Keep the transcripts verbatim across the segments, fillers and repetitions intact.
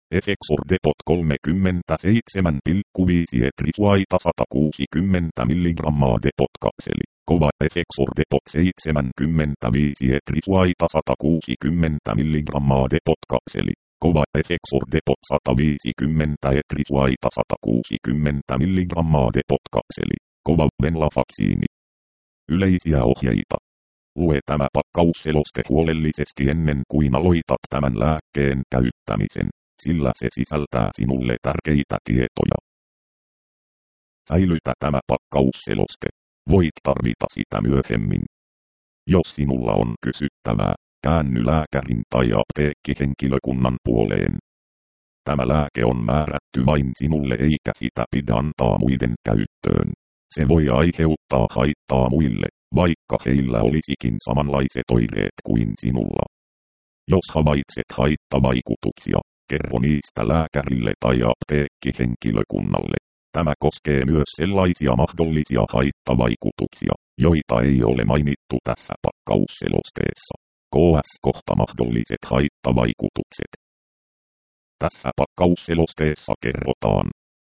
Effexor Depot kolmekymmentäseitsemän pilkku viisi etrisuaita sata kuusikymmentä milligrammaa Depot kapseli. Kova Effexor Depot seitsemänkymmentäviisi etrisuaita sata kuusikymmentä milligrammaa Depot kapseli. Kova Effexor Depot sata viisikymmentä etrisuaita sata kuusikymmentä milligrammaa Depot kapseli. Kova Venlafaksiini. Yleisiä ohjeita. Lue tämä pakkausseloste huolellisesti ennen kuin aloitat tämän lääkkeen käyttämisen, sillä se sisältää sinulle tärkeitä tietoja. Säilytä tämä pakkausseloste. Voit tarvita sitä myöhemmin. Jos sinulla on kysyttävää, käänny lääkärin tai apteekkihenkilökunnan puoleen. Tämä lääke on määrätty vain sinulle eikä sitä pidä antaa muiden käyttöön. Se voi aiheuttaa haittaa muille, vaikka heillä olisikin samanlaiset oireet kuin sinulla. Jos havaitset haittavaikutuksia, kerro niistä lääkärille tai apteekkihenkilökunnalle. Tämä koskee myös sellaisia mahdollisia haittavaikutuksia, joita ei ole mainittu tässä pakkausselosteessa. Ks kohta mahdolliset haittavaikutukset. Tässä pakkausselosteessa kerrotaan.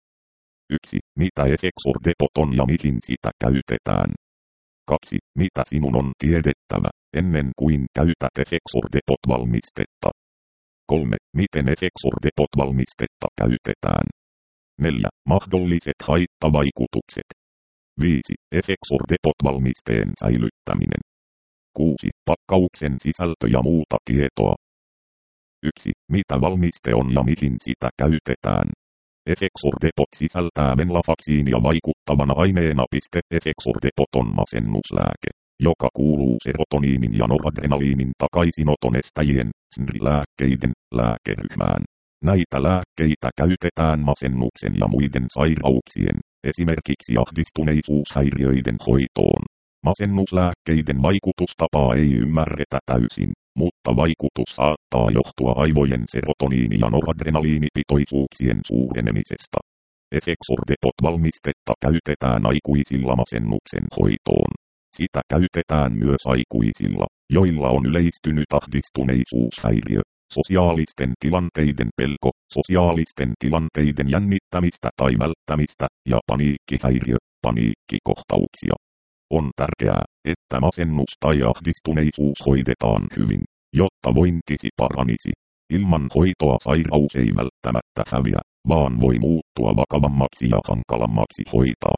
yksi. Mitä Effexor Depot on ja mihin sitä käytetään. kaksi. Mitä sinun on tiedettävä, ennen kuin käytät Effexor Depot-valmistetta. kolme. Miten Effexor Depot-valmistetta käytetään. neljä. Mahdolliset haittavaikutukset. viisi. Effexor Depot-valmisteen säilyttäminen. kuusi. Pakkauksen sisältö ja muuta tietoa. yksi. Mitä valmiste on ja mihin sitä käytetään. Effexor Depot sisältää venlafaksiinia vaikuttavana aineena. Effexor Depot on masennuslääke, joka kuuluu serotoniinin ja noradrenaliinin takaisinoton estäjien, S N R-lääkkeiden, lääkeryhmään. Näitä lääkkeitä käytetään masennuksen ja muiden sairauksien, esimerkiksi ahdistuneisuushäiriöiden hoitoon. Masennuslääkkeiden vaikutustapaa ei ymmärretä täysin, mutta vaikutus saattaa johtua aivojen serotoniini- ja noradrenaliinipitoisuuksien suurenemisesta. Effexor Depot-valmistetta käytetään aikuisilla masennuksen hoitoon. Sitä käytetään myös aikuisilla, joilla on yleistynyt ahdistuneisuushäiriö, sosiaalisten tilanteiden pelko, sosiaalisten tilanteiden jännittämistä tai välttämistä ja paniikkihäiriö, paniikkikohtauksia. On tärkeää, että masennus tai ahdistuneisuus hoidetaan hyvin, jotta vointisi paranisi. Ilman hoitoa sairaus ei välttämättä häviä, vaan voi muuttua vakavammaksi ja hankalammaksi hoitaa.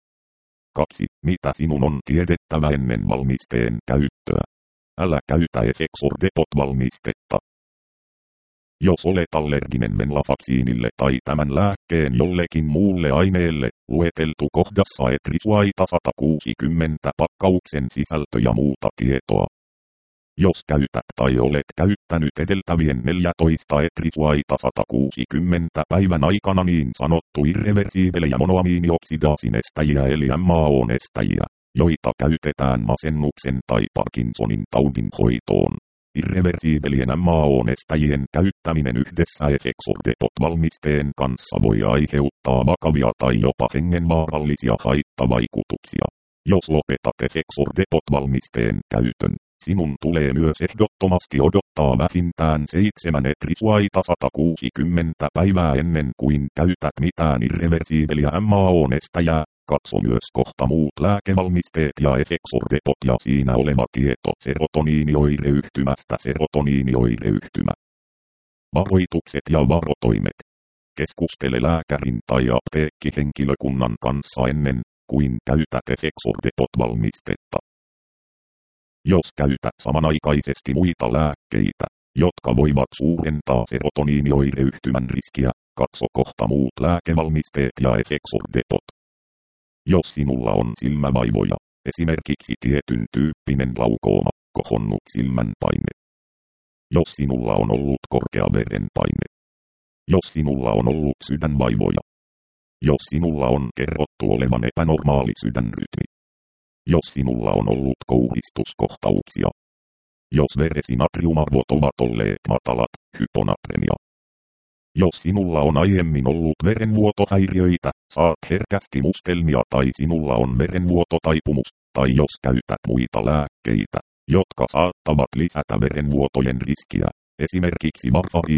kaksi. Mitä sinun on tiedettävä ennen valmisteen käyttöä? Älä käytä Effexor Depot-valmistetta. Jos olet allerginen venlafaksiinille tai tämän lääkkeen jollekin muulle aineelle, lueteltu kohdassa etrisuaita sata kuusikymmentä pakkauksen sisältö ja muuta tietoa. Jos käytät tai olet käyttänyt edeltävien neljätoista etrisuaita sata kuusikymmentä päivän aikana niin sanottu irreversiibelejä monoamiinioksidaasin estäjiä eli M A O:n estäjiä, joita käytetään masennuksen tai Parkinsonin taudin hoitoon. Irreversiibelien M A O:n estäjien käyttäminen yhdessä Effexor Depot-valmisteen kanssa voi aiheuttaa vakavia tai jopa hengenvaarallisia haittavaikutuksia. Jos lopetat Effexor Depot-valmisteen käytön, sinun tulee myös ehdottomasti odottaa vähintään seitsemän etrisuaita sata kuusikymmentä päivää ennen kuin käytät mitään irreversiibeliä M A O:n estäjää. Katso myös kohta muut lääkevalmisteet ja Effexor Depot ja siinä oleva tieto serotoniinioireyhtymästä. Serotoniinioireyhtymä. Varoitukset ja varotoimet. Keskustele lääkärin tai apteekkihenkilökunnan kanssa ennen kuin käytät Effexor Depot-valmistetta. Jos käytät samanaikaisesti muita lääkkeitä, jotka voivat suurentaa serotoniinioireyhtymän riskiä, katso kohta muut lääkevalmisteet ja Effexor Depot. Jos sinulla on silmävaivoja, esimerkiksi tietyn tyyppinen glaukooma, kohonnut silmänpaine. Jos sinulla on ollut korkea verenpaine. Jos sinulla on ollut sydänvaivoja. Jos sinulla on kerrottu olevan epänormaali sydänrytmi. Jos sinulla on ollut kouhistuskohtauksia. Jos veresi natriumarvot ovat olleet matalat, hyponatremia. Jos sinulla on aiemmin ollut verenvuotohäiriöitä, saat herkästi mustelmia tai sinulla on verenvuototaipumus, tai jos käytät muita lääkkeitä, jotka saattavat lisätä verenvuotojen riskiä, esimerkiksi varfariinia,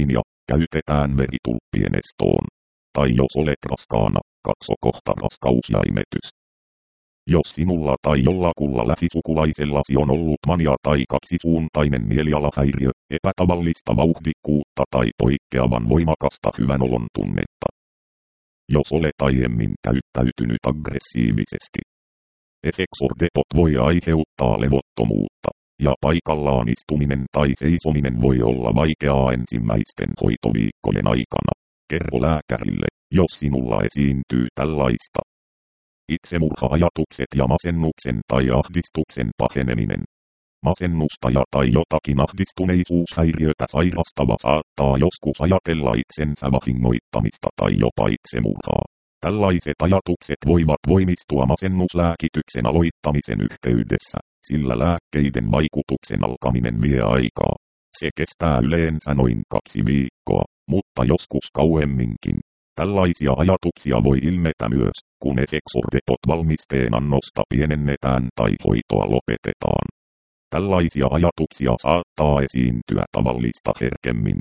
käytetään veritulppien estoon. Tai jos olet raskaana, katso kohta raskaus ja imetys. Jos sinulla tai jollakulla lähisukulaisellasi on ollut mania tai kaksisuuntainen mielialahäiriö, epätavallista vauhdikkuutta tai poikkeavan voimakasta hyvänolon tunnetta. Jos olet aiemmin käyttäytynyt aggressiivisesti. Efexordepot voi aiheuttaa levottomuutta, ja paikallaan istuminen tai seisominen voi olla vaikeaa ensimmäisten hoitoviikkojen aikana. Kerro lääkärille, jos sinulla esiintyy tällaista. Itsemurha-ajatukset ja masennuksen tai ahdistuksen paheneminen. Masennusta ja tai jotakin ahdistuneisuushäiriötä sairastava saattaa joskus ajatella itsensä vahingoittamista tai jopa itsemurhaa. Tällaiset ajatukset voivat voimistua masennuslääkityksen aloittamisen yhteydessä, sillä lääkkeiden vaikutuksen alkaminen vie aikaa. Se kestää yleensä noin kaksi viikkoa, mutta joskus kauemminkin. Tällaisia ajatuksia voi ilmetä myös, kun Efexordepot-valmisteen annosta pienennetään tai hoitoa lopetetaan. Tällaisia ajatuksia saattaa esiintyä tavallista herkemmin.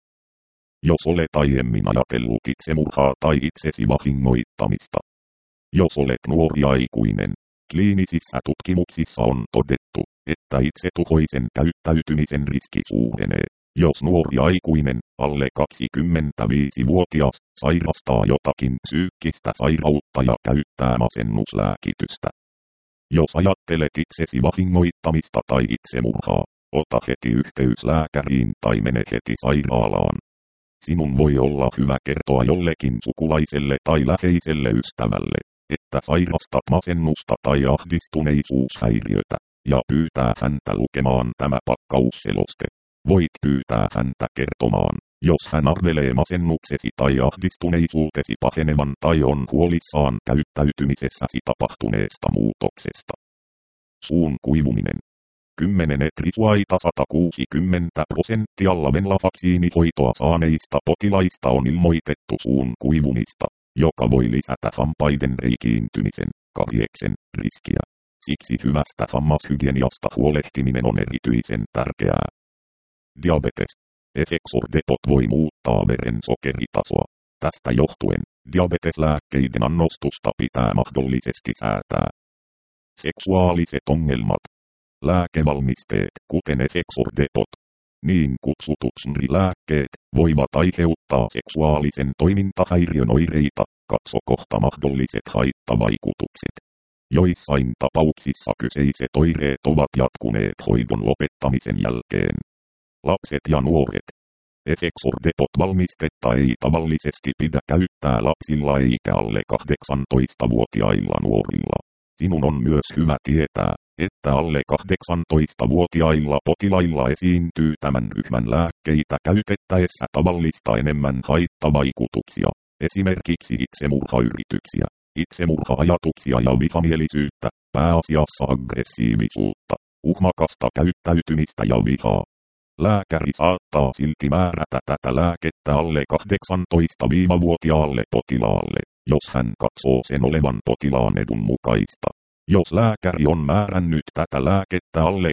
Jos olet aiemmin ajatellut itsemurhaa tai itsesi vahingoittamista. Jos olet nuori aikuinen, kliinisissä tutkimuksissa on todettu, että itsetuhoisen käyttäytymisen riski suurenee. Jos nuori aikuinen, alle kaksikymmentäviisivuotias, sairastaa jotakin psyykkistä sairautta ja käyttää masennuslääkitystä. Jos ajattelet itsesi vahingoittamista tai itsemurhaa, ota heti yhteys lääkäriin tai mene heti sairaalaan. Sinun voi olla hyvä kertoa jollekin sukulaiselle tai läheiselle ystävälle, että sairastat masennusta tai ahdistuneisuushäiriötä, ja pyytää häntä lukemaan tämä pakkausseloste. Voit pyytää häntä kertomaan, jos hän arvelee masennuksesi tai ahdistuneisuutesi pahenevan tai on huolissaan käyttäytymisessäsi tapahtuneesta muutoksesta. Suun kuivuminen. kymmenen etrisuaita sata kuusikymmentä prosenttia lavenlafaksiinihoitoa saaneista potilaista on ilmoitettu suun kuivumista, joka voi lisätä hampaiden reikiintymisen, karjeksen, riskiä. Siksi hyvästä hammashygieniasta huolehtiminen on erityisen tärkeää. Diabetes. Efexordepot voi muuttaa veren sokeritasoa. Tästä johtuen, diabeteslääkkeiden annostusta pitää mahdollisesti säätää. Seksuaaliset ongelmat. Lääkevalmisteet, kuten Efexordepot, niin kutsutut S N R I-lääkkeet, voivat aiheuttaa seksuaalisen toimintahäiriön oireita, katso kohta mahdolliset haittavaikutukset. Joissain tapauksissa kyseiset oireet ovat jatkuneet hoidon lopettamisen jälkeen. Lapset ja nuoret. Efexordepot-valmistetta ei tavallisesti pidä käyttää lapsilla eikä alle kahdeksantoistavuotiailla nuorilla. Sinun on myös hyvä tietää, että alle kahdeksantoistavuotiailla potilailla esiintyy tämän ryhmän lääkkeitä käytettäessä tavallista enemmän haittavaikutuksia, esimerkiksi itsemurhayrityksiä, itsemurha-ajatuksia ja vihamielisyyttä, pääasiassa aggressiivisuutta, uhmakasta käyttäytymistä ja vihaa. Lääkäri saattaa silti määrätä tätä lääkettä alle kahdeksantoistavuotiaalle potilaalle, jos hän katsoo sen olevan potilaan edun mukaista. Jos lääkäri on määrännyt tätä lääkettä alle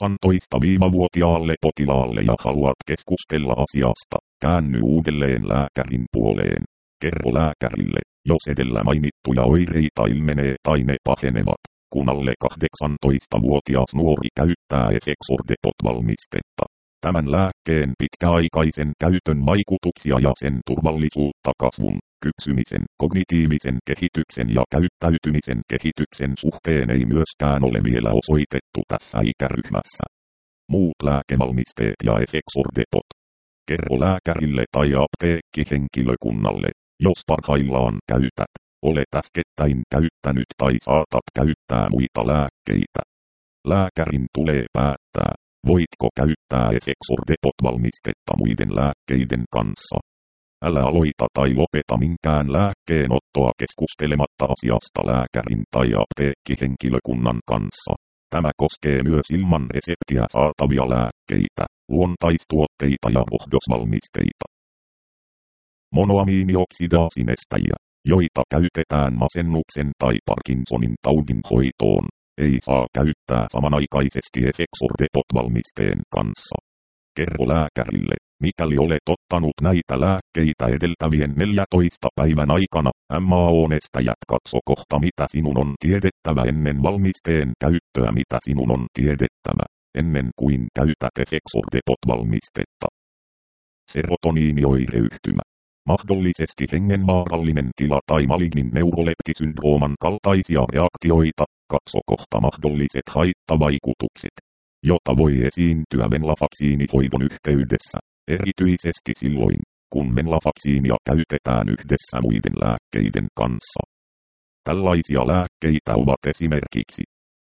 kahdeksantoistavuotiaalle potilaalle ja haluat keskustella asiasta, käänny uudelleen lääkärin puoleen. Kerro lääkärille, jos edellä mainittuja oireita ilmenee tai ne pahenevat, kun alle kahdeksantoistavuotias nuori käyttää Efexordepot-valmistetta. Tämän lääkkeen pitkäaikaisen käytön vaikutuksia ja sen turvallisuutta kasvun, kypsymisen, kognitiivisen kehityksen ja käyttäytymisen kehityksen suhteen ei myöskään ole vielä osoitettu tässä ikäryhmässä. Muut lääkevalmisteet ja Efexordepot. Kerro lääkärille tai apteekkihenkilökunnalle, jos parhaillaan käytät, olet äskettäin käyttänyt tai saatat käyttää muita lääkkeitä. Lääkärin tulee päättää, voitko käyttää Efexordepot-valmistetta muiden lääkkeiden kanssa. Älä aloita tai lopeta minkään lääkkeen ottoa keskustelematta asiasta lääkärin tai apteekkihenkilökunnan kanssa. Tämä koskee myös ilman reseptiä saatavia lääkkeitä, luontaistuotteita ja rohdosvalmisteita. Monoamiinioksidaasinestäjiä, joita käytetään masennuksen tai Parkinsonin taudin hoitoon, ei saa käyttää samanaikaisesti Efexordepot-valmisteen kanssa. Kerro lääkärille, Mikäli olet ottanut näitä lääkkeitä edeltävien neljätoista päivän aikana, M A O-nestäjät katso kohta mitä sinun on tiedettävä ennen valmisteen käyttöä mitä sinun on tiedettävä, ennen kuin käytät Effexor Depot-valmistetta. Serotoniinioireyhtymä. Mahdollisesti hengenvaarallinen tila tai malignin neuroleptisyndrooman kaltaisia reaktioita, katso kohta mahdolliset haittavaikutukset, jota voi esiintyä venlafaksiinihoidon yhteydessä, erityisesti silloin, kun venlafaksiinia käytetään yhdessä muiden lääkkeiden kanssa. Tällaisia lääkkeitä ovat esimerkiksi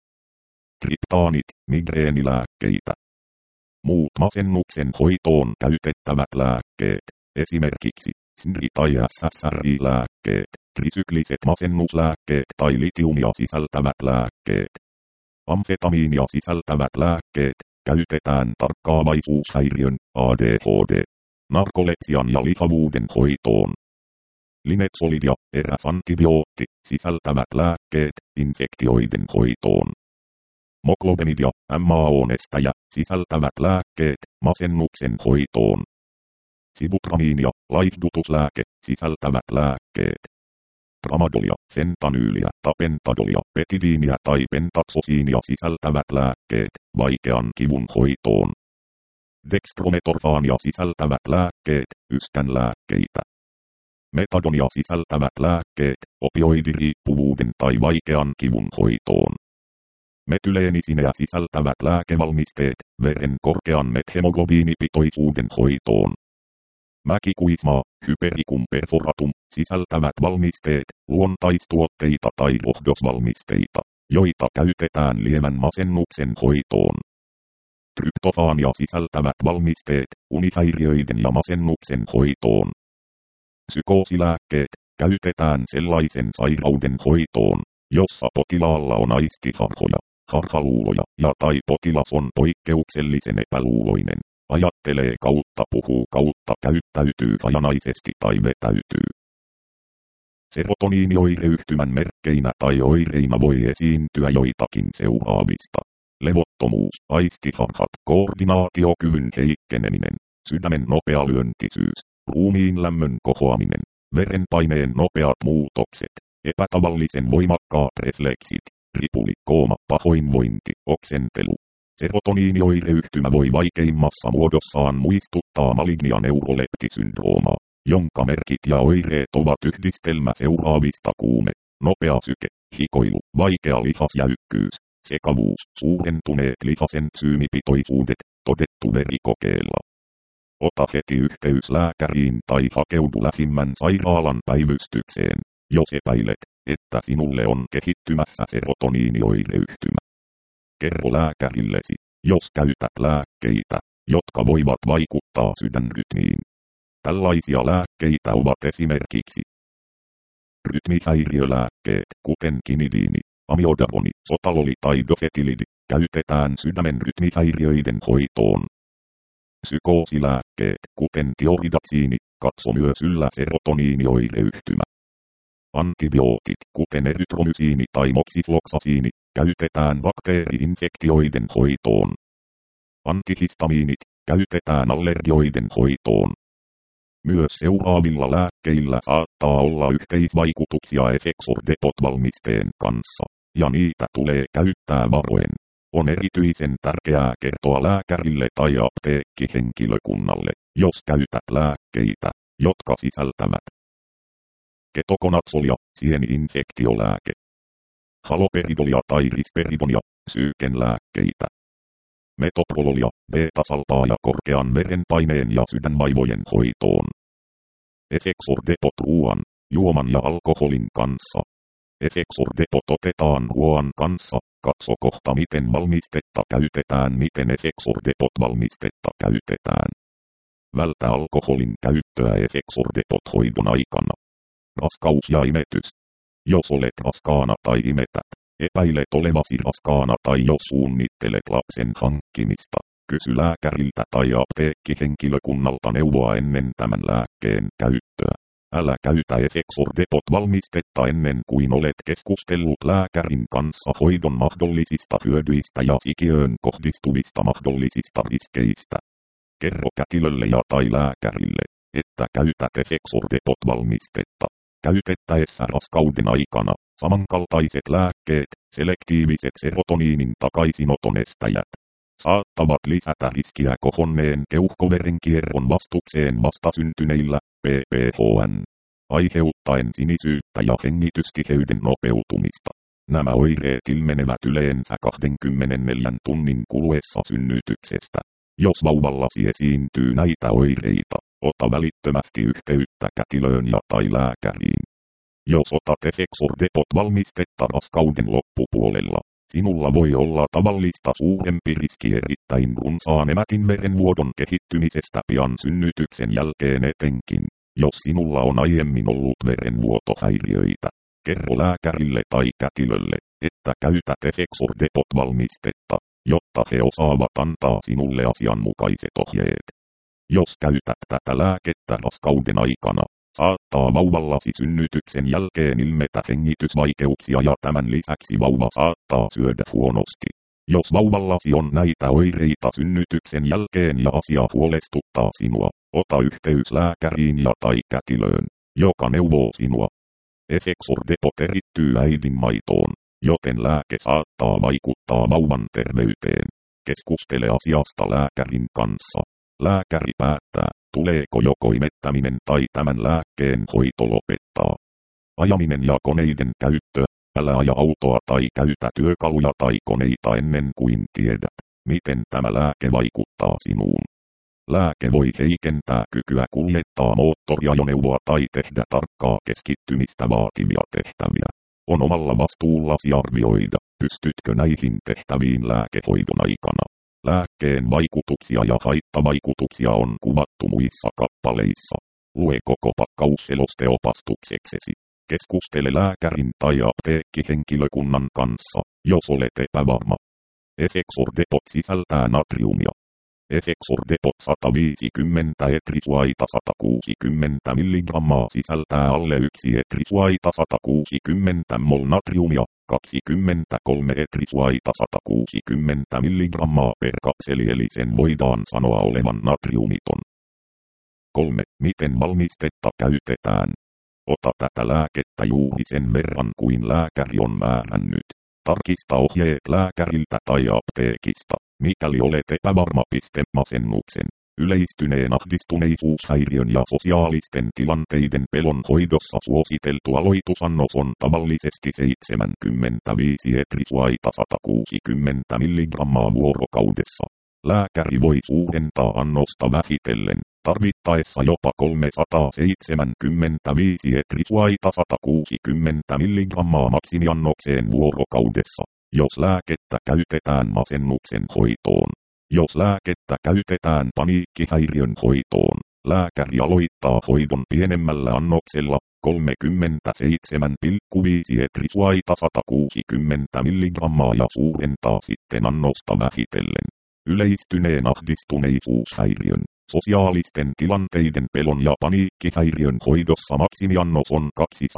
triptaanit, migreenilääkkeitä, muut masennuksen hoitoon käytettävät lääkkeet, esimerkiksi S N R I tai S S R I-lääkkeet, trisykliset masennuslääkkeet tai litiumia sisältävät lääkkeet. Amfetamiinia sisältävät lääkkeet käytetään tarkkaavaisuushäiriön A D H D, narkolepsian ja lihavuuden hoitoon. Linezolid ja eräs antibiootti sisältävät lääkkeet infektioiden hoitoon. Moclobemid ja M A O-nestäjä sisältävät lääkkeet masennuksen hoitoon. Sibutramine ja laihdutuslääke sisältävät lääkkeet. Tramadolia, fentanyyliä, tapentadolia, petidiiniä tai pentaksosiinia sisältävät lääkkeet vaikean kivun hoitoon. Dextrometorfaania sisältävät lääkkeet yskänlääkkeitä. Metadonia sisältävät lääkkeet opioidiriippuvuuden tai vaikean kivun hoitoon. Metyleenisineä sisältävät lääkevalmisteet veren korkean methemoglobiinipitoisuuden hoitoon. Mäkikuismaa, hypericum perforatum sisältävät valmisteet luontaistuotteita tai rohdosvalmisteita, joita käytetään lievän masennuksen hoitoon. Tryptofaania sisältävät valmisteet unihäiriöiden ja masennuksen hoitoon. Psykoosilääkkeet käytetään sellaisen sairauden hoitoon, jossa potilaalla on aistiharhoja, harhaluuloja ja tai potilas on poikkeuksellisen epäluuloinen, ajattelee kautta puhuu kautta käyttäytyy hajanaisesti tai vetäytyy. Serotoniinioireyhtymän merkkeinä tai oireina voi esiintyä joitakin seuraavista. Levottomuus, aistiharhat, koordinaatiokyvyn heikkeneminen, sydämen nopea lyöntisyys, ruumiin lämmön kohoaminen, verenpaineen nopeat muutokset, epätavallisen voimakkaat refleksit, ripuli, kooma, pahoinvointi, oksentelu. Serotoniinioireyhtymä voi vaikeimmassa muodossaan muistuttaa malignia neuroleptisyndroomaa, jonka merkit ja oireet ovat yhdistelmä seuraavista: kuume, nopea syke, hikoilu, vaikea lihasjäykkyys, sekavuus, suurentuneet lihasensyymipitoisuudet, todettu verikokeella. Ota heti yhteys lääkäriin tai hakeudu lähimmän sairaalan päivystykseen, jos epäilet, että sinulle on kehittymässä serotoniinioireyhtymä. Kerro lääkärillesi, jos käytät lääkkeitä, jotka voivat vaikuttaa sydänrytmiin. Tällaisia lääkkeitä ovat esimerkiksi rytmihäiriölääkkeet, kuten kinidiini, amiodaroni, sotaloli tai dofetilidi, käytetään sydämen rytmihäiriöiden hoitoon. Psykoosilääkkeet, kuten tioridaksiini, katso myös yllä serotoniinioireyhtymä. Antibiootit, kuten erytromysiini tai moksifloksasiini, käytetään bakteeri-infektioiden hoitoon. Antihistamiinit käytetään allergioiden hoitoon. Myös seuraavilla lääkkeillä saattaa olla yhteisvaikutuksia Effexor Depot-valmisteen kanssa, ja niitä tulee käyttää varoen. On erityisen tärkeää kertoa lääkärille tai apteekkihenkilökunnalle, jos käytät lääkkeitä, jotka sisältävät ketokonazzolia, sieni-infektiolääke, haloperidolia tai risperidonia, psyykenlääkkeitä, metoprololia, beta-salpaa ja korkean verenpaineen ja sydänvaivojen hoitoon. Effexor Depot ruoan, juoman ja alkoholin kanssa. Effexor Depot otetaan ruoan kanssa, katso kohta miten valmistetta käytetään, miten Effexor Depot valmistetta käytetään. Vältä alkoholin käyttöä Effexor Depot hoidon aikana. Raskaus ja imetys. Jos olet raskaana tai imetät, epäilet olevasi raskaana tai jos suunnittelet lapsen hankkimista, kysy lääkäriltä tai apteekkihenkilökunnalta neuvoa ennen tämän lääkkeen käyttöä. Älä käytä Effexor Depot-valmistetta ennen kuin olet keskustellut lääkärin kanssa hoidon mahdollisista hyödyistä ja sikiöön kohdistuvista mahdollisista riskeistä. Kerro kätilölle ja tai lääkärille, että käytät Effexor Depot-valmistetta. Käytettäessä raskauden aikana samankaltaiset lääkkeet, selektiiviset serotoniinin takaisinoton estäjät, saattavat lisätä riskiä kohonneen keuhkoverenkierron vastukseen vastasyntyneillä, P P H N, aiheuttaen sinisyyttä ja hengitystiheyden nopeutumista. Nämä oireet ilmenevät yleensä kaksikymmentäneljä tunnin kuluessa synnytyksestä. Jos vauvallasi esiintyy näitä oireita, ota välittömästi yhteyttä kätilöön ja tai lääkäriin. Jos otat Effexor Depot-valmistetta raskauden loppupuolella, sinulla voi olla tavallista suurempi riski erittäin runsaan emätinverenvuodon kehittymisestä pian synnytyksen jälkeen etenkin, jos sinulla on aiemmin ollut verenvuotohäiriöitä. Kerro lääkärille tai kätilölle, että käytät Effexor Depot-valmistetta, jotta he osaavat antaa sinulle asianmukaiset ohjeet. Jos käytät tätä lääkettä raskauden aikana, saattaa vauvallasi synnytyksen jälkeen ilmetä hengitysvaikeuksia ja tämän lisäksi vauva saattaa syödä huonosti. Jos vauvallasi on näitä oireita synnytyksen jälkeen ja asia huolestuttaa sinua, ota yhteys lääkäriin ja tai kätilöön, joka neuvoo sinua. Effexor Depot erittyy äidin maitoon, joten lääke saattaa vaikuttaa vauvan terveyteen. Keskustele asiasta lääkärin kanssa. Lääkäri päättää, tuleeko joko imettäminen tai tämän lääkkeen hoito lopettaa. Ajaminen ja koneiden käyttö. Älä aja autoa tai käytä työkaluja tai koneita ennen kuin tiedät, miten tämä lääke vaikuttaa sinuun. Lääke voi heikentää kykyä kuljettaa moottoriajoneuvoa tai tehdä tarkkaa keskittymistä vaativia tehtäviä. On omalla vastuullasi arvioida, pystytkö näihin tehtäviin lääkehoidon aikana. Lääkkeen vaikutuksia ja haittavaikutuksia on kuvattu muissa kappaleissa. Lue koko pakkausseloste opastukseksesi. Keskustele lääkärin tai apteekkihenkilökunnan kanssa, jos olet epävarma. Effexor Depot sisältää natriumia. Effexor Depot sata viisikymmentä etrisuaita sata kuusikymmentä milligrammaa sisältää alle yksi etrisuaita sata kuusikymmentä mol natriumia, kaksikymmentäkolme etrisuaita sata kuusikymmentä milligrammaa per kapseli eli sen voidaan sanoa olevan natriumiton. kolme. Miten valmistetta käytetään? Ota tätä lääkettä juuri sen verran kuin lääkäri on määrännyt. Tarkista ohjeet lääkäriltä tai apteekista, mikäli olet epävarma. Masennuksen, yleistyneen ahdistuneisuushäiriön ja sosiaalisten tilanteiden pelon hoidossa suositeltu aloitusannos on tavallisesti seitsemänkymmentäviisi etrisuaita sata kuusikymmentä milligrammaa vuorokaudessa. Lääkäri voi suurentaa annosta vähitellen, tarvittaessa jopa kolmesataaseitsemänkymmentäviisi etrisuaita sata kuusikymmentä milligrammaa maksimiannokseen vuorokaudessa, jos lääkettä käytetään masennuksen hoitoon. Jos lääkettä käytetään paniikkihäiriön hoitoon, lääkäri aloittaa hoidon pienemmällä annoksella, kolmekymmentäseitsemän pilkku viisi etrisuaita sata kuusikymmentä milligrammaa ja suurentaa sitten annosta vähitellen. Yleistyneen ahdistuneisuushäiriön, sosiaalisten tilanteiden pelon ja paniikkihäiriön hoidossa maksimiannos on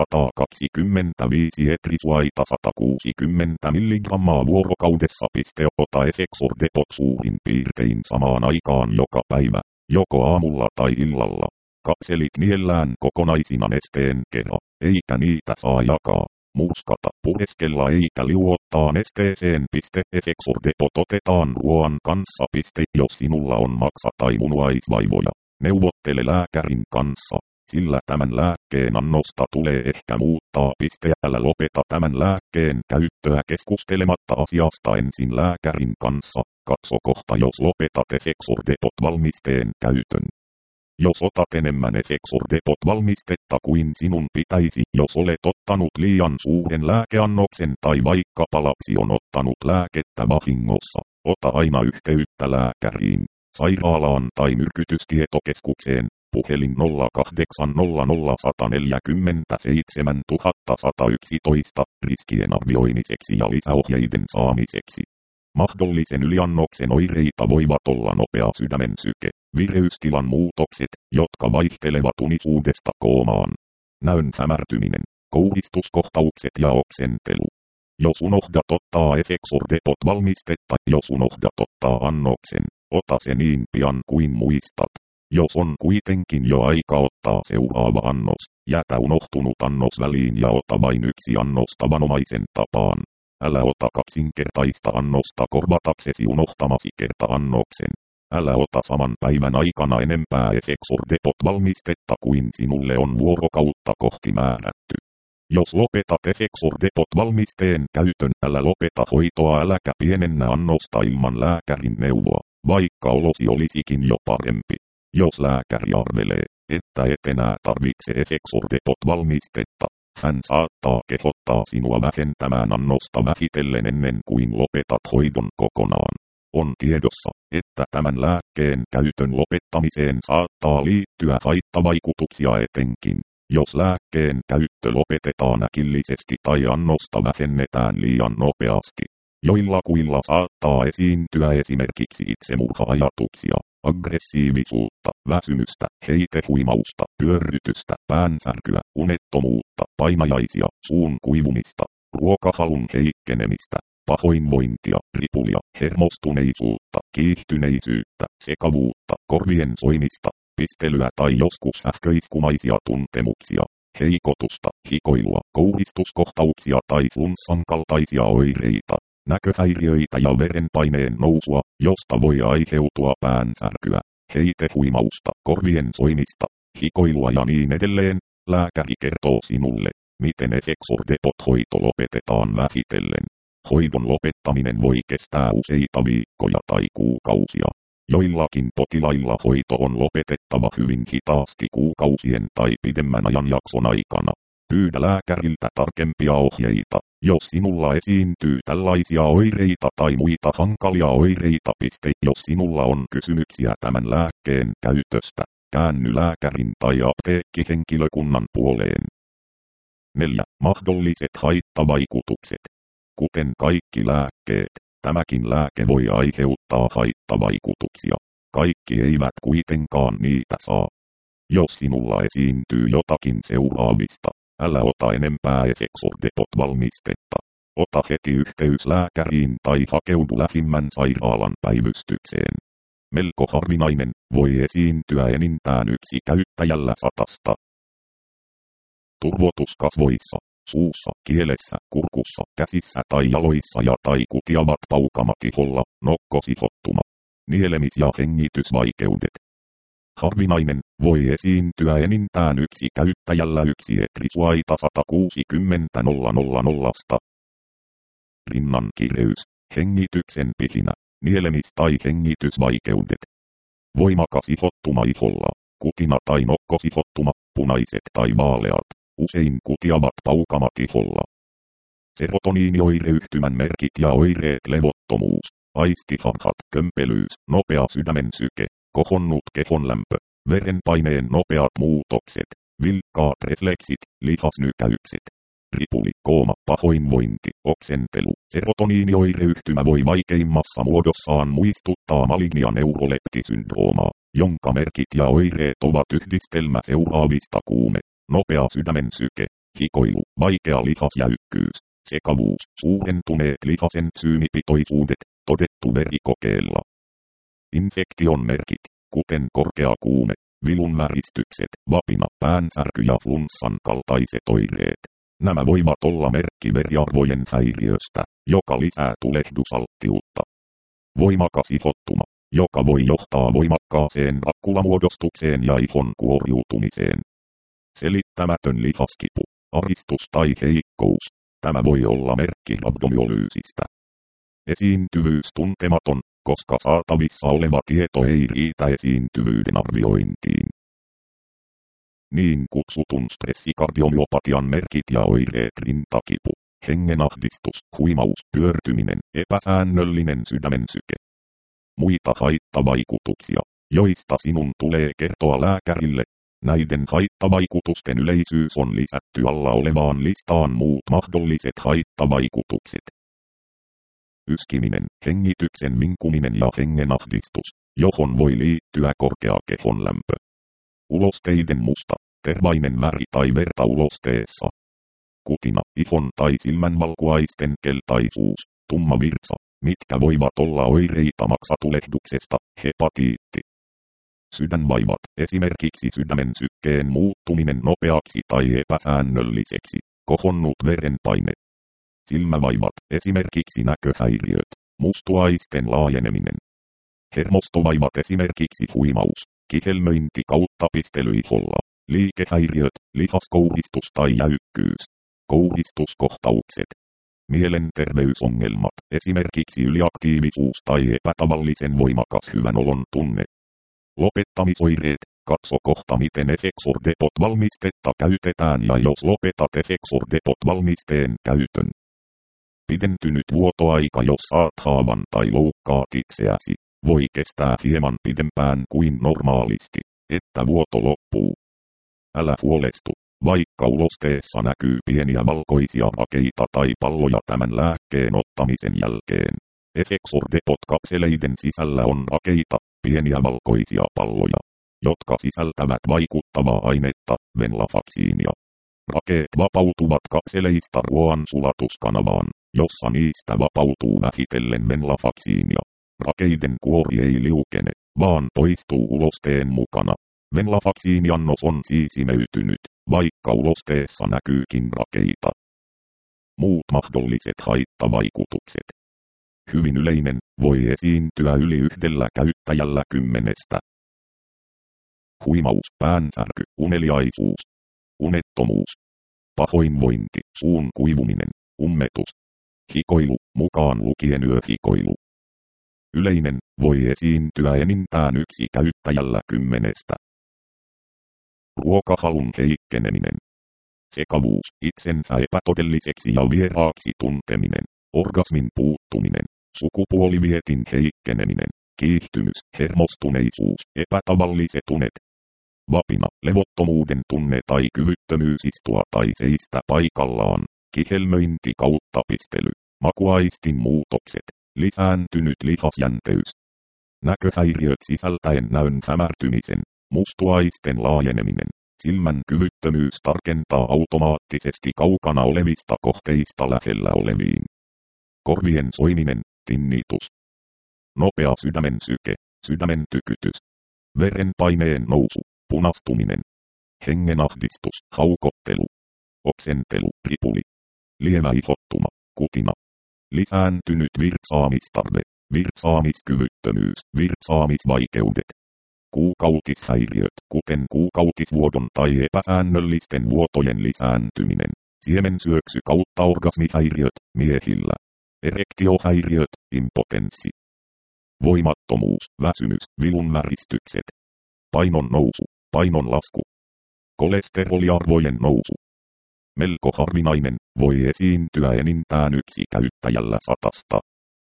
kaksisataakaksikymmentäviisi etrisuaita sata kuusikymmentä milligrammaa vuorokaudessa. Ota Effexor Depot suurin piirtein samaan aikaan joka päivä, joko aamulla tai illalla. Kapselit niellään kokonaisina nesteen kera, eikä niitä saa jakaa, murskata, pureskella eikä liuottaa nesteeseen. Effexor Depot otetaan ruoan kanssa. Jos sinulla on maksa- tai munuaisvaivoja, neuvottele lääkärin kanssa, sillä tämän lääkkeen annosta tulee ehkä muuttaa. Älä lopeta tämän lääkkeen käyttöä keskustelematta asiasta ensin lääkärin kanssa. Katso kohta jos lopetat Effexor Depot-valmisteen käytön. Jos otat enemmän Effexor Depot-valmistetta kuin sinun pitäisi, jos olet ottanut liian suuren lääkeannoksen tai vaikkapa lapsi on ottanut lääkettä vahingossa, ota aina yhteyttä lääkäriin, sairaalaan tai myrkytystietokeskukseen, puhelin nolla kahdeksan nolla nolla yksi neljä seitsemän yksi yksi yksi, riskien arvioimiseksi ja lisäohjeiden saamiseksi. Mahdollisen yliannoksen oireita voivat olla nopea sydämen syke, vireystilan muutokset, jotka vaihtelevat unisuudesta koomaan, näön hämärtyminen, kouhistuskohtaukset ja oksentelu. Jos unohdat ottaa Effexor-depot valmistetta, jos unohdat ottaa annoksen, ota se niin pian kuin muistat. Jos on kuitenkin jo aika ottaa seuraava annos, jätä unohtunut annos väliin ja ota vain yksi annos tavanomaisen tapaan. Älä ota kaksinkertaista annosta korvataksesi unohtamasi kerta-annoksen. Älä ota saman päivän aikana enempää Effexor-depot valmistetta kuin sinulle on vuorokautta kohti määrätty. Jos lopetat Effexor-depot valmisteen käytön, älä lopeta hoitoa äläkä pienennä annosta ilman lääkärin neuvoa, vaikka olosi olisikin jo parempi. Jos lääkäri arvelee, että et enää tarvitse Effexor-depot valmistetta, hän saattaa kehottaa sinua vähentämään annosta vähitellen ennen kuin lopetat hoidon kokonaan. On tiedossa, että tämän lääkkeen käytön lopettamiseen saattaa liittyä haittavaikutuksia etenkin, jos lääkkeen käyttö lopetetaan äkillisesti tai annosta vähennetään liian nopeasti. Joillakuilla saattaa esiintyä esimerkiksi itsemurha-ajatuksia, aggressiivisuutta, väsymystä, heitehuimausta, pyörrytystä, päänsärkyä, unettomuutta, painajaisia, suun kuivumista, ruokahalun heikkenemistä, pahoinvointia, ripulia, hermostuneisuutta, kiihtyneisyyttä, sekavuutta, korvien soimista, pistelyä tai joskus sähköiskumaisia tuntemuksia, heikotusta, hikoilua, kouristuskohtauksia tai flunssan kaltaisia oireita, näköhäiriöitä ja verenpaineen nousua, josta voi aiheutua päänsärkyä, heitehuimausta, korvien soimista, hikoilua ja niin edelleen. Lääkäri kertoo sinulle, miten Effexor-depot-hoito lopetetaan vähitellen. Hoidon lopettaminen voi kestää useita viikkoja tai kuukausia. Joillakin potilailla hoito on lopetettava hyvin hitaasti kuukausien tai pidemmän ajanjakson aikana. Pyydä lääkäriltä tarkempia ohjeita, jos sinulla esiintyy tällaisia oireita tai muita hankalia oireita. Piste. Jos sinulla on kysymyksiä tämän lääkkeen käytöstä, käänny lääkärin tai apteekkihenkilökunnan puoleen. neljä. Mahdolliset haittavaikutukset. Kuten kaikki lääkkeet, tämäkin lääke voi aiheuttaa haittavaikutuksia. Kaikki eivät kuitenkaan niitä saa. Jos sinulla esiintyy jotakin seuraavista, älä ota enempää Effexor-depot valmistetta. Ota heti yhteys lääkäriin tai hakeudu lähimmän sairaalan päivystykseen. Melko harvinainen, voi esiintyä enintään yksi käyttäjällä satasta. Turvotus kasvoissa, suussa, kielessä, kurkussa, käsissä tai jaloissa ja tai kutiavat paukamat iholla, nokkosihottuma, nielemis- ja hengitysvaikeudet. Harvinainen, voi esiintyä enintään yksi käyttäjällä yksi etrisuaita sata kuusikymmentä nolla nolla nolla. Rinnan kireys, hengityksen pihinä, nielemis- tai hengitysvaikeudet. Voimakas ihottuma iholla, kutina tai nokkosihottuma, punaiset tai vaaleat, usein kutiavat paukamat iholla. Serotoniinioireyhtymän merkit ja oireet: levottomuus, aistiharhat, kömpelyys, nopea sydämen syke, kohonnut kehonlämpö, verenpaineen nopeat muutokset, vilkkaat refleksit, lihasnykäykset, ripuli, kooma, pahoinvointi, oksentelu. Serotoniinioireyhtymä voi vaikeimmassa muodossaan muistuttaa malignia neuroleptisyndroomaa, jonka merkit ja oireet ovat yhdistelmä seuraavista: kuume, nopea sydämen syke, hikoilu, vaikea lihasjäykkyys, sekavuus, suurentuneet lihasensyymipitoisuudet, todettu verikokeella. Infektion merkit, kuten korkea kuume, vilunväristykset, vapina, päänsärky ja flunssan kaltaiset oireet. Nämä voivat olla merkki veriarvojen häiriöstä, joka lisää tulehdusalttiutta. Voimakas ihottuma, joka voi johtaa voimakkaaseen rakkulamuodostukseen ja ihon kuoriutumiseen. Selittämätön lihaskipu, aristus tai heikkous. Tämä voi olla merkki rabdomyolyysistä. Esiintyvyys tuntematon, koska saatavissa oleva tieto ei riitä esiintyvyyden arviointiin. Niin kutsutun stressikardiomyopatian merkit ja oireet: rintakipu, hengenahdistus, huimaus, pyörtyminen, epäsäännöllinen sydämensyke. Muita haittavaikutuksia, joista sinun tulee kertoa lääkärille. Näiden haittavaikutusten yleisyys on lisätty alla olevaan listaan muut mahdolliset haittavaikutukset. Yskiminen, hengityksen vinkuminen ja hengenahdistus, johon voi liittyä korkea kehonlämpö. Ulosteiden musta, tervainen väri tai verta ulosteessa. kutina, ihon tai silmän valkuaisten keltaisuus, tumma virtsa, mitkä voivat olla oireita maksatulehduksesta, hepatiitti. Sydänvaivat, esimerkiksi sydämen sykkeen muuttuminen nopeaksi tai epäsäännölliseksi, kohonnut verenpaine. Silmävaivat, esimerkiksi näköhäiriöt, mustuaisten laajeneminen. Hermostovaivat, esimerkiksi huimaus, kihelmöinti kautta pistely-iholla, liikehäiriöt, lihaskouristus tai jäykkyys, kouristuskohtaukset. Mielenterveysongelmat, esimerkiksi yliaktiivisuus tai epätavallisen voimakas hyvän olon tunne. Lopettamisoireet, katso kohta miten Effexor-Depot-valmistetta käytetään ja jos lopetat Effexor-Depot-valmisteen käytön. Pidentynyt vuotoaika, jos saat haavan tai loukkaat itseäsi, voi kestää hieman pidempään kuin normaalisti, että vuoto loppuu. Älä huolestu, vaikka ulosteessa näkyy pieniä valkoisia rakeita tai palloja tämän lääkkeen ottamisen jälkeen. Effexor-Depot-kapseleiden sisällä on rakeita, pieniä valkoisia palloja, jotka sisältävät vaikuttavaa ainetta, venlafaksiinia. Rakeet vapautuvat kapseleista ruoan sulatuskanavaan, jossa niistä vapautuu vähitellen venlafaksiinia. Rakeiden kuori ei liukene, vaan poistuu ulosteen mukana. Venlafaksiiniannos on siis imeytynyt, vaikka ulosteessa näkyykin rakeita. Muut mahdolliset haittavaikutukset. Hyvin yleinen, voi esiintyä yli yhdellä käyttäjällä kymmenestä. Huimaus, päänsärky, uneliaisuus, unettomuus, pahoinvointi, suun kuivuminen, ummetus, hikoilu, mukaan lukien yöhikoilu. Yleinen, voi esiintyä enintään yksi käyttäjällä kymmenestä. Ruokahalun heikkeneminen. Sekavuus, itsensä epätodelliseksi ja vieraaksi tunteminen, orgasmin puuttuminen, sukupuolivietin heikkeneminen, kiihtymys, hermostuneisuus, epätavalliset unet. Vapina, levottomuuden tunne tai kyvyttömyys istua tai seistä paikallaan, kihelmöinti kautta pistely, makuaistin muutokset, lisääntynyt lihasjänteys. Näköhäiriöt sisältäen näön hämärtymisen, mustuaisten laajeneminen, silmän kyvyttömyys tarkentaa automaattisesti kaukana olevista kohteista lähellä oleviin. Korvien soiminen, tinnitus. Nopea sydämen syke, sydämen tykytys. Verenpaineen nousu, punastuminen. Hengenahdistus, haukottelu. Oksentelu, ripuli. Lievä ihottuma, kutina. Lisääntynyt virtsaamistarve, virtsaamiskyvyttömyys, virtsaamisvaikeudet. Kuukautishäiriöt, kuten kuukautisvuodon tai epäsäännöllisten vuotojen lisääntyminen. Siemensyöksy kautta orgasmihäiriöt, miehillä. Erektiohäiriöt, impotenssi. Voimattomuus, väsymys, vilunväristykset. Painon nousu, painon lasku. Kolesteroliarvojen nousu. Melko harvinainen, voi esiintyä enintään yksi käyttäjällä satasta.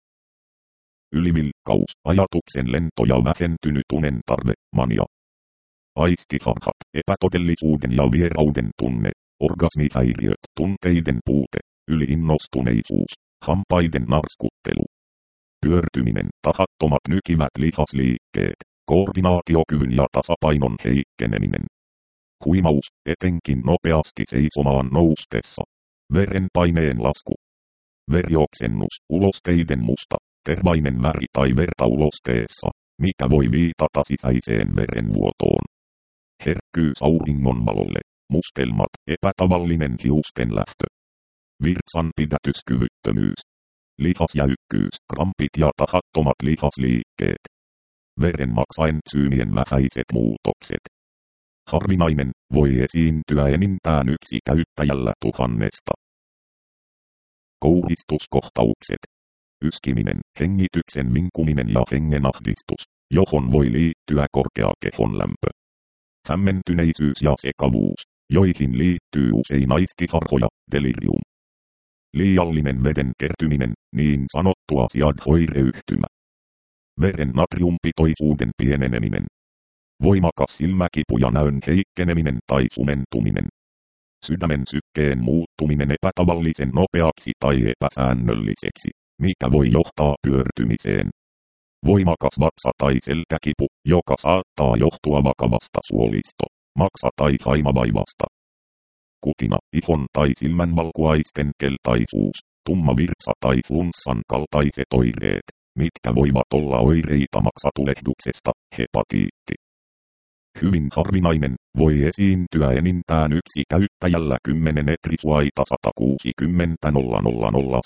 Ylivilkkaus, ajatuksen lento ja vähentynyt unen tarve, mania. Aistiharhat, epätodellisuuden ja vierauden tunne, orgasmihäiriöt, tunteiden puute, yliinnostuneisuus, hampaiden narskuttelu. Pyörtyminen, tahattomat nykivät lihasliikkeet, koordinaatiokyvyn ja tasapainon heikkeneminen. Huimaus, etenkin nopeasti seisomaan noustessa. Verenpaineen lasku. Verioksennus, ulosteiden musta, tervainen väri tai verta ulosteessa, mikä voi viitata sisäiseen verenvuotoon. Herkkyys auringonvalolle, mustelmat, epätavallinen hiusten lähtö. Virtsan pidätyskyvyttömyys. Lihasjäykkyys, krampit ja tahattomat lihasliikkeet. Verenmaksaentsyymien vähäiset muutokset. Harvinainen, voi esiintyä enintään yksi käyttäjällä tuhannesta. Kouristuskohtaukset. Yskiminen, hengityksen vinkuminen ja hengenahdistus, johon voi liittyä korkea kehonlämpö. Hämmentyneisyys ja sekavuus, joihin liittyy usein aistiharhoja, delirium. Liiallinen veden kertyminen, niin sanottua SIAD-oireyhtymä. Veren natriumpitoisuuden pieneneminen. Voimakas silmäkipu ja näön heikkeneminen tai sumentuminen. Sydämen sykkeen muuttuminen epätavallisen nopeaksi tai epäsäännölliseksi, mikä voi johtaa pyörtymiseen. Voimakas vatsa tai selkäkipu, joka saattaa johtua vakavasta suolisto, maksa- tai haimavaivasta. kutina, ihon tai silmän valkuaisten keltaisuus, tumma virtsa tai flunssan kaltaiset oireet, mitkä voivat olla oireita maksatulehduksesta, hepatiitti. Hyvin harvinainen, voi esiintyä enintään yksi käyttäjällä kymmenen etrisuaita sata kuusikymmentä nolla nolla nolla.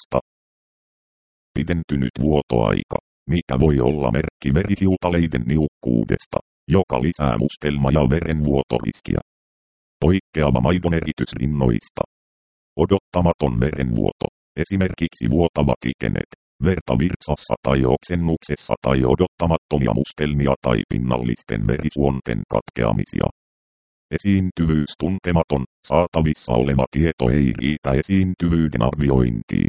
Pidentynyt vuotoaika, mikä voi olla merkki verihiutaleiden niukkuudesta, joka lisää mustelma- ja verenvuotoriskiä. Poikkeava maidoneritys rinnoista. Odottamaton verenvuoto, esimerkiksi vuotavat ikenet, verta virtsassa tai oksennuksessa tai odottamattomia mustelmia tai pinnallisten verisuonten katkeamisia. Esiintyvyys tuntematon, saatavissa oleva tieto ei riitä esiintyvyyden arviointiin.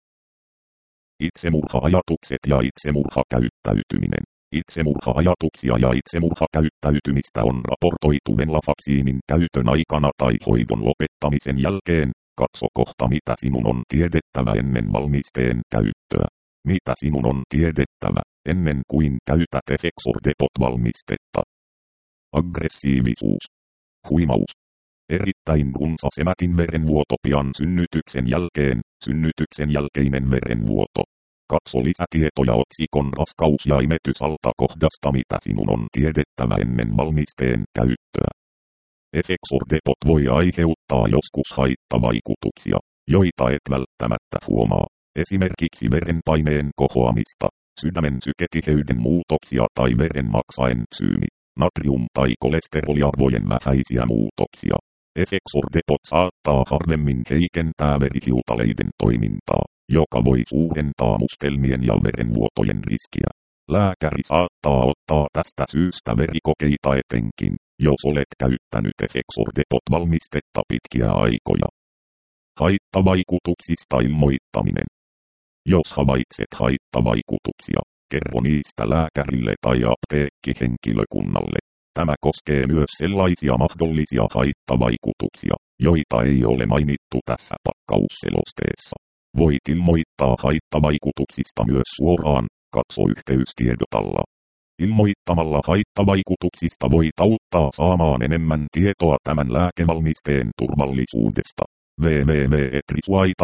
Itsemurha-ajatukset ja itsemurhakäyttäytyminen. Itsemurha-ajatuksia ja itsemurhakäyttäytymistä on raportoitu venlafaksiinin käytön aikana tai hoidon lopettamisen jälkeen. Katso kohta mitä sinun on tiedettävä ennen valmisteen käyttöä. Mitä sinun on tiedettävä ennen kuin käytät Effexor Depot-valmistetta. Aggressiivisuus. Huimaus. Erittäin runsas emätin verenvuoto pian synnytyksen jälkeen, synnytyksen jälkeinen verenvuoto. Katso lisätietoja otsikon raskaus- ja imetys alta kohdasta mitä sinun on tiedettävä ennen valmisteen käyttöä. Effexor Depot voi aiheuttaa joskus haittavaikutuksia, joita et välttämättä huomaa, esimerkiksi verenpaineen kohoamista, sydämen syketiheyden muutoksia tai verenmaksaentsyymi, natrium- tai kolesteroliarvojen vähäisiä muutoksia. Effexor Depot saattaa harvemmin heikentää verihiutaleiden toimintaa, joka voi suurentaa mustelmien ja verenvuotojen riskiä. Lääkäri saattaa ottaa tästä syystä verikokeita etenkin, jos olet käyttänyt Effexor Depot-valmistetta pitkiä aikoja. Haittavaikutuksista ilmoittaminen. Jos havaitset haittavaikutuksia, kerro niistä lääkärille tai apteekkihenkilökunnalle. Tämä koskee myös sellaisia mahdollisia haittavaikutuksia, joita ei ole mainittu tässä pakkausselosteessa. Voit ilmoittaa haittavaikutuksista myös suoraan, katso yhteystiedot alla. Ilmoittamalla haittavaikutuksista voit auttaa saamaan enemmän tietoa tämän lääkevalmisteen turvallisuudesta. double-u double-u double-u piste etrisuaita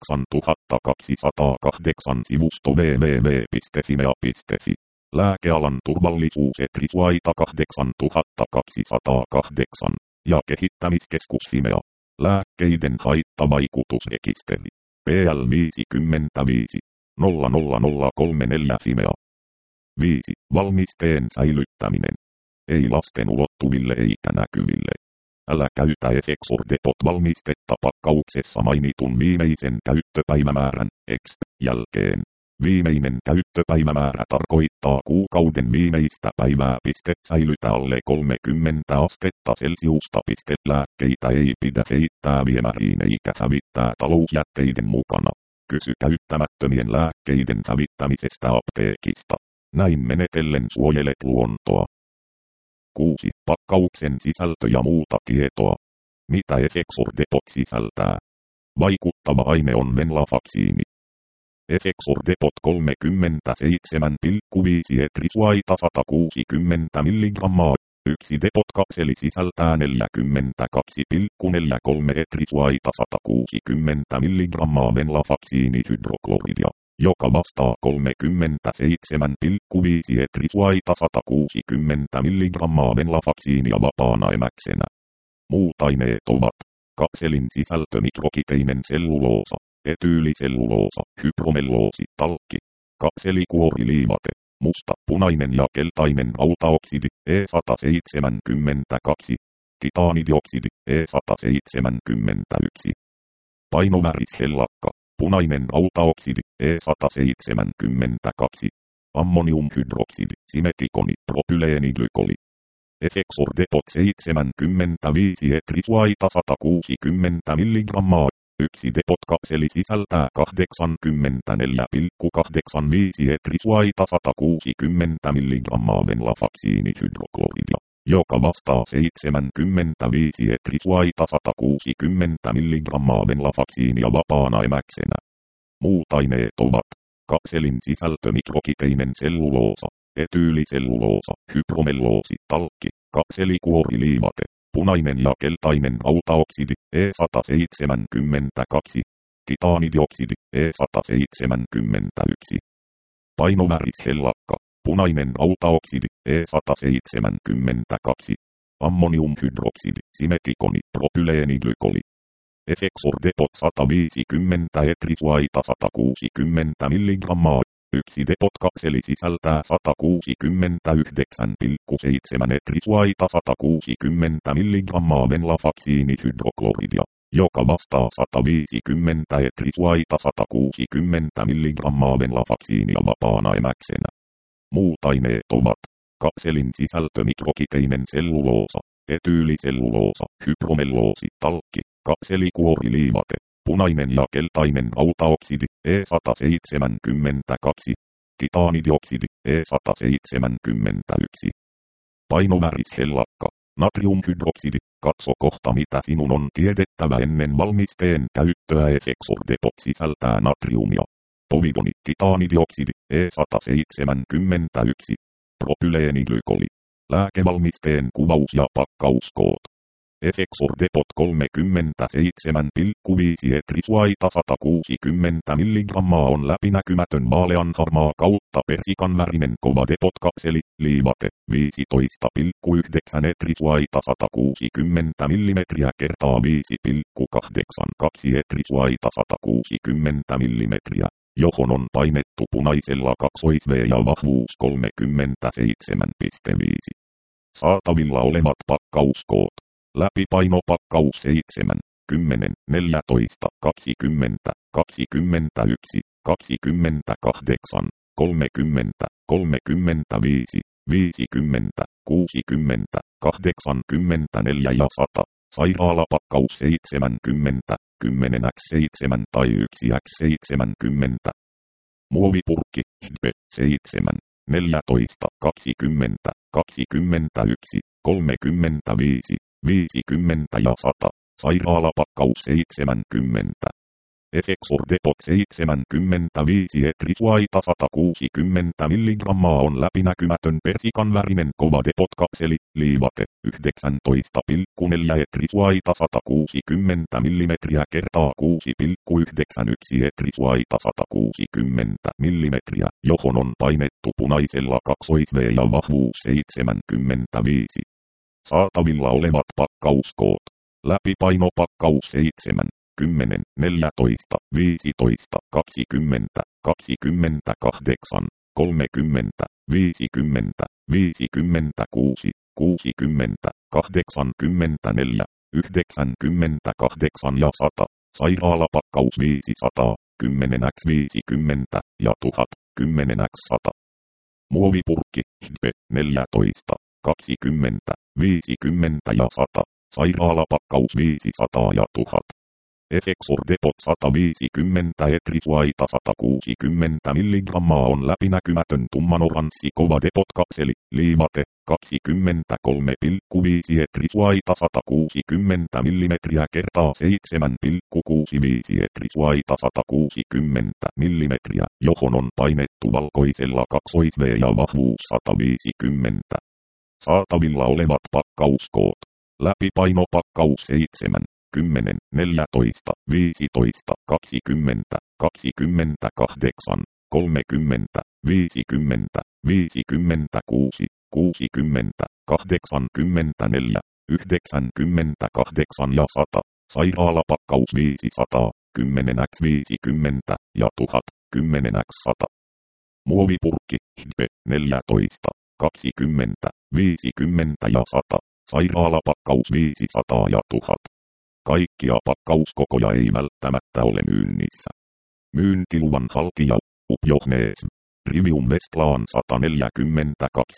kahdeksantuhattakaksisataakahdeksan sivusto double-u double-u double-u piste fimea piste fi. Lääkealan turvallisuus Etrisuaita kahdeksantuhattakaksisataakahdeksan ja kehittämiskeskus Fimea. Lääkkeiden haittavaikutusrekisteri. P L viisikymmentäviisi nolla nolla nolla kolme neljä Fimea. viisi. Valmisteen säilyttäminen. Ei lasten ulottuville eikä näkyville. Älä käytä Effexor Depot-valmistetta pakkauksessa mainitun viimeisen käyttöpäivämäärän X jälkeen. Viimeinen käyttöpäivämäärä tarkoittaa kuukauden viimeistä päivää. Piste, säilytä alle kolmekymmentä astetta Celsiusta. Piste, lääkkeitä ei pidä heittää viemäriin eikä hävittää talousjätteiden mukana. Kysy käyttämättömien lääkkeiden hävittämisestä apteekista. Näin menetellen suojelet luontoa. kuusi. Pakkauksen sisältö ja muuta tietoa. Mitä Effexor Depot sisältää? Vaikuttava aine on venlafaksiini. Effexor Depot kolmekymmentäseitsemän pilkku viisi etrisuaita sata kuusikymmentä milligrammaa. Yksi Depot-kapseli sisältää neljäkymmentäkaksi pilkku neljäkymmentäkolme etrisuaita sata kuusikymmentä milligrammaa venlafaksiinihydrokloridia, joka vastaa kolmekymmentäseitsemän pilkku viisi etrisuaita sata kuusikymmentä milligrammaa venlafaksiinia vapaana emäksenä. Muut aineet ovat kapselin sisältö mikrokiteinen selluloosa, etyyliselluloosa, hypromelloosi, talkki, kapselikuoriliivate, musta, punainen ja keltainen rautaoksidi, E sata seitsemänkymmentäkaksi, titaanidioksidi, E sata seitsemänkymmentäyksi, painoväris-hellakka, punainen rautaoksidi, E sata seitsemänkymmentäkaksi, ammoniumhydroksidi, simetikoni, propyleenglykoli. Effexor Depot seitsemänkymmentäviisi etrisuaita sata kuusikymmentä milligrammaa. Yksi Depot-kapseli sisältää kahdeksankymmentäneljä pilkku kahdeksankymmentäviisi etrisuaita sata kuusikymmentä milligrammaa venlafaksiinihydrokloridia, joka vastaa seitsemänkymmentäviisi etrisuaita sata kuusikymmentä milligrammaa venlafaksiinia vapaana emäksenä. Muut aineet ovat kapselin sisältö mikrokiteinen selluloosa, etyyliselluloosa, hypromelloosi, talkki, kapselikuoriliivate, punainen ja keltainen valtaoksidi E sata seitsemänkymmentäkaksi, titaanidioksidi E sata seitsemänkymmentäyksi. Painoväris-hellakka, punainen valtaoksidi E sata seitsemänkymmentäkaksi, ammoniumhydroksidi, simetikoni, propyleeniglikoli. Effexor Depot sata viisikymmentä etrisuaita sata kuusikymmentä milligrammaa. Yksi Depot-kapseli sisältää sata kuusikymmentäyhdeksän pilkku seitsemän etrisuaita sata kuusikymmentä milligrammaa venlafaksiinihydrokloridia, joka vastaa sata viisikymmentä etrisuaita sata kuusikymmentä milligrammaa venlafaksiinia vapaana emäksenä. Muut aineet ovat kapselin sisältö mikrokiteinen selluloosa, etyyliselluloosa, hypromelloosi, talkki, kapselikuoriliivate, punainen ja keltainen valtaoksidi E sata seitsemänkymmentäkaksi, titaanidioksidi E sata seitsemänkymmentäyksi. Painoväris-hellakka, natriumhydroksidi. Katso kohta mitä sinun on tiedettävä ennen valmisteen käyttöä. Effexor Depot sisältää natriumia. Polygoni, titaanidioksidi E sata seitsemänkymmentäyksi. Propyleeniglikoli. Lääkevalmisteen kuvaus ja pakkauskoot. Effexor Depot kolmekymmentäseitsemän pilkku viisi etrisuaita sata kuusikymmentä milligrammaa on läpinäkymätön vaaleanharmaa kautta persikanvärinen kova Depot-kapseli, liivate, viisitoista pilkku yhdeksän etrisuaita sata kuusikymmentä millimetriä kertaa viisi pilkku kahdeksankymmentäkaksi etrisuaita sata kuusikymmentä millimetriä, johon on painettu punaisella kaksois-V ja vahvuus kolmekymmentäseitsemän pilkku viisi. Saatavilla olevat pakkauskoot. Läpipainopakkaus seitsemän, kymmenen, neljätoista, kaksikymmentä, kaksikymmentäyksi, kaksikymmentäkahdeksan, kolmekymmentä, kolmekymmentäviisi, viisikymmentä, kuusikymmentä, kahdeksankymmentäneljä ja sata. Sairaalapakkaus seitsemänkymmentä, kymmenen kertaa seitsemän tai yksi kertaa seitsemänkymmentä. Muovipurkki, H D P, seitsemän, neljätoista, kaksikymmentä, kaksikymmentäyksi, kolmekymmentäviisi. viisikymmentä ja sata. Sairaalapakkaus seitsemänkymmentä. Effexor Depot seitsemänkymmentäviisi etrisuaita sata kuusikymmentä milligrammaa on läpinäkymätön persikanvärinen kova Depot-kapseli, liivate, yhdeksäntoista pilkku neljä etrisuaita sata kuusikymmentä millimetriä kertaa kuusi pilkku yhdeksänkymmentäyksi etrisuaita sata kuusikymmentä millimetriä, johon on painettu punaisella kaksois-V ja vahvuus seitsemänkymmentäviisi. Saatavilla olevat pakkauskoot. Läpipainopakkaus seitsemän, kymmenen, neljätoista, viisitoista, kaksikymmentä, kaksikymmentäkahdeksan, kolmekymmentä, viisikymmentä, viisikymmentäkuusi, kuusikymmentä, kahdeksankymmentäneljä, yhdeksänkymmentäkahdeksan ja sata. Sairaalapakkaus viisisataa, kymmenen kertaa viisikymmentä ja tuhat, kymmenen kertaa sata. Muovipurkki, H D P, neljätoista, kaksikymmentä, viisikymmentä ja sata. Sairaalapakkaus viisisataa ja tuhat. Effexor Depot sata viisikymmentä etrisuaita sata kuusikymmentä milligrammaa on läpinäkymätön tumman-oranssi kova Depot-kapseli, liivate, kaksikymmentäkolme pilkku viisi etrisuaita sata kuusikymmentä millimetriä kertaa seitsemän pilkku kuusikymmentäviisi etrisuaita sata kuusikymmentä millimetriä, johon on painettu valkoisella kaksois-V ja vahvuus sata viisikymmentä. Saatavilla olevat pakkauskoot. Läpipainopakkaus seitsemän, kymmenen, neljätoista, viisitoista, kaksikymmentä, kaksikymmentäkahdeksan, kolmekymmentä, viisikymmentä, viisikymmentäkuusi, kuusikymmentä, kahdeksankymmentäneljä, yhdeksänkymmentäkahdeksan ja sata. Sairaalapakkaus viisisataa, kymmenen kertaa viisikymmentä ja tuhat, kymmenen kertaa sata. Muovipurkki, H D P, neljätoista, kaksikymmentä, viisikymmentä ja sata. Sairaalapakkaus viisisataa ja tuhat. Kaikkia pakkauskokoja ei välttämättä ole myynnissä. Myyntiluvan haltija, U P Johnees, Rivium Westlaan sata neljäkymmentäkaksi,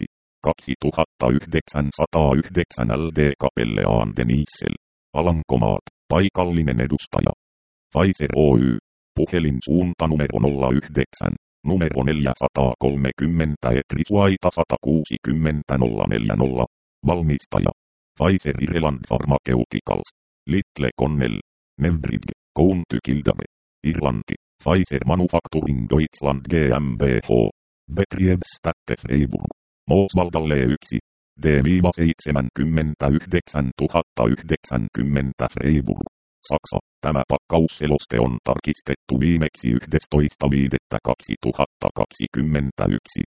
kaksituhattayhdeksänsataayhdeksän L D Capelle aan den Issel, Alankomaat, paikallinen edustaja. Pfizer Oy, puhelin suuntanumero nolla yhdeksän, numero neljäsataakolmekymmentä etrisuaita sata kuusikymmentä nolla neljäkymmentä, valmistaja. Pfizer Ireland Pharmaceuticals, Little Connell, Nevbrugge, County Kildare, Irlanti. Pfizer Manufacturing Deutschland GmbH, Betriebsstätte Freiburg, Mooswaldalle yksi, D-seitsemänkymmentäyhdeksäntuhattayhdeksänkymmentä Freiburg, Saksa. Tämä pakkausseloste on tarkistettu viimeksi yhdestoista viidettä kaksituhattakaksikymmentäyksi.